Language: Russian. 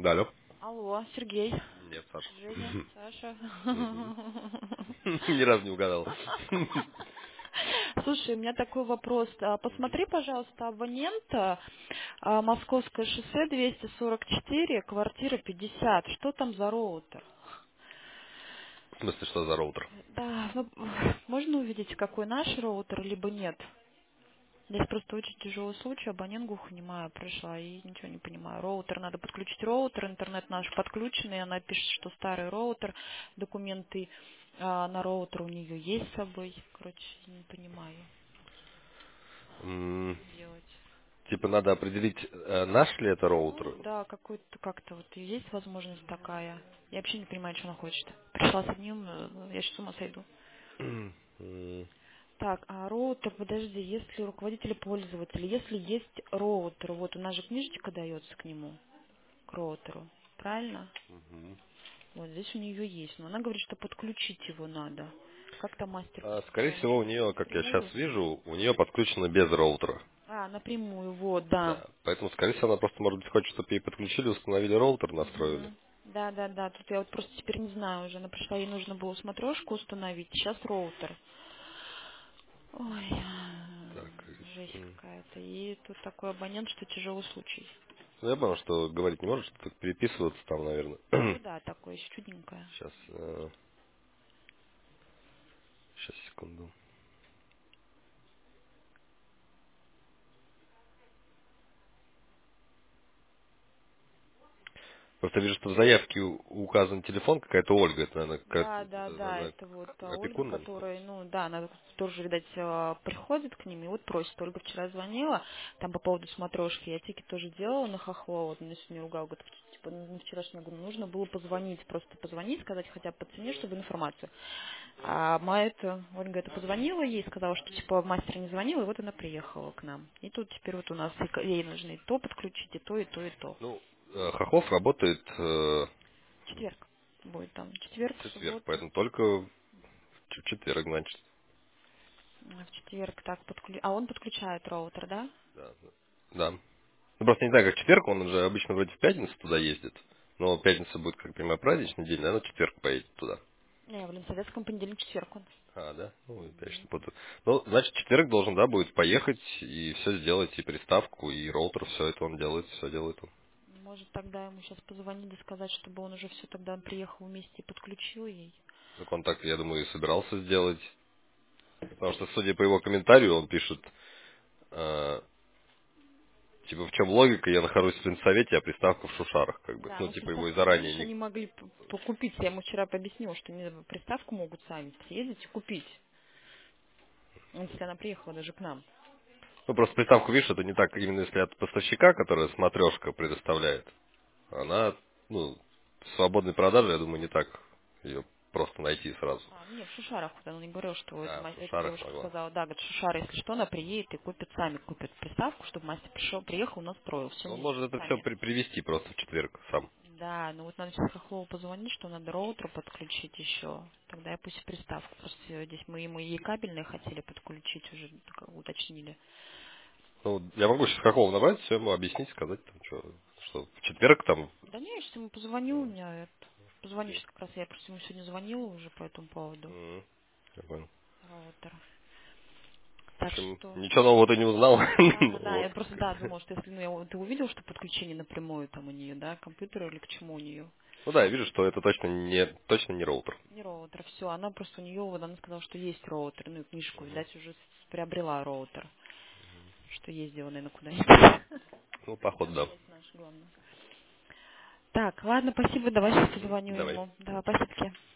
Да, алло. Алло, Сергей. Нет, Саша. Женя, Саша. Мгм. Ни разу не угадал. Слушай, у меня такой вопрос. Мгм. Посмотри, пожалуйста, абонента Московское шоссе 244, квартира 50. Что там за роутер? В смысле, что за роутер? Да, ну, можно увидеть, какой наш роутер, либо нет? Здесь просто очень тяжелый случай, абонент глухонемая пришла и ничего не понимаю. Роутер, надо подключить роутер, интернет наш подключенный, она пишет, что старый роутер, документы на роутер у нее есть с собой. Короче, не понимаю, М, что делать. Типа надо определить, наш ли это роутер. Ну да, какой-то как-то вот и есть возможность такая. Я вообще не понимаю, что она хочет. Пришла с одним, я сейчас с ума сойду. М, Так, а роутер, подожди, если руководитель пользователя, если есть роутер, вот у нас же книжечка дается к нему, к роутеру, правильно? мгм. Вот здесь у нее есть, но она говорит, что подключить его надо. Как там мастер Скорее подключал? всего, у нее, как я сейчас Напрямую? вижу, у нее подключено без роутера. Напрямую, вот, да. Да. Поэтому, скорее всего, она просто, может быть, хочет, чтобы ей подключили, установили роутер, настроили. Мгм. Да, да, да. Тут я вот просто теперь не знаю уже. Она пришла, ей нужно было смотрешку установить. Сейчас роутер. Ой, Так. жесть м. какая-то. И тут такой абонент, что тяжелый случай. Ну, я понял, что говорить не может, что переписываться там, наверное. Ну да, такое еще чудненькое. Сейчас, сейчас, секунду. Просто вижу, что в заявке указан телефон, какая-то Ольга, это, наверное, Да, да, да, она это вот Ольга, опекун, наверное. которая, ну да, она тоже, видать, приходит к ним и вот просит. Ольга вчера звонила, там по поводу смотрешки, я тики тоже делала на хохло, вот меня сегодня ругал, говорит, типа, на вчерашнего года нужно было позвонить, просто позвонить, сказать хотя бы по цене, чтобы информацию. А моя это, Ольга это позвонила ей, сказала, что типа мастер не звонил, и вот она приехала к нам. И тут теперь вот у нас ей нужно и то подключить, и то, и то, и то. Ну, Хохлов работает Четверг будет там, четверг, в четверг, суббота. поэтому только в четверг, значит. В четверг так А он подключает роутер, да? Да. Да. Ну, просто не знаю, как в четверг, он же обычно вроде в пятницу туда ездит. Но пятница будет, как понимаю, праздничный день, наверное, в четверг поедет туда. Не, в Ленсоветском понедельник, четверг он. Да? Ну, я, конечно, Мгм. путаю. Ну, значит, в четверг должен, да, будет поехать и все сделать, и приставку, и роутер, все это он делает, все делает он. Может, тогда ему сейчас позвонить и сказать, чтобы он уже все тогда приехал вместе и подключил ей. Так он так, я думаю, и собирался сделать. Потому что, судя по его комментарию, он пишет, э, типа, в чем логика, я нахожусь в Ленсовете, а приставка в Шушарах, как бы. Да, Ну, ну типа, его и приставку, заранее видишь, не... они могли покупить. Я ему вчера объяснила, что они приставку могут сами съездить и купить. Если она приехала даже к нам. Ну, просто приставку, видишь, это не так, именно если от поставщика, которая смотрешка предоставляет. Она, ну, в свободной продаже, я думаю, не так ее просто найти сразу. Не, в Шушарах, вот она не говорила, что В эта Шушарах девушка могла. сказала, да, говорит, Шушары, если что, она приедет и купит, сами купит приставку, чтобы мастер пришел, приехал, настроил, все Он не может это все сами. привести просто в четверг сам. Да, ну вот надо сейчас Хохлову позвонить, что надо роутер подключить еще. Тогда я пусть и приставку. Просто здесь мы ему и кабельные хотели подключить, уже так уточнили. Ну, я могу сейчас какого набрать, все ему объяснить, сказать, там, что в четверг там... Да не, я сейчас ему позвоню, у меня это... Позвоню Окей. сейчас как раз, я просто ему сегодня звонила уже по этому поводу Я понял. роутера. В Так общем, что... ничего нового ты не узнал. Да, да, да, Вот. я просто, да, думала, что если ты увидел, что подключение напрямую там у нее, да, к компьютеру или к чему у нее. Ну да, я вижу, что это точно не роутер. Не роутер, все, она просто у нее, вот она сказала, что есть роутер, ну и книжку, видать, уже приобрела роутер. Что ездила, наверное, куда-нибудь. Ну, походу, Там да. связь наша главная. Так, ладно, спасибо, давай сейчас Мгм. позвоню Давай. ему. Давай, спасибо.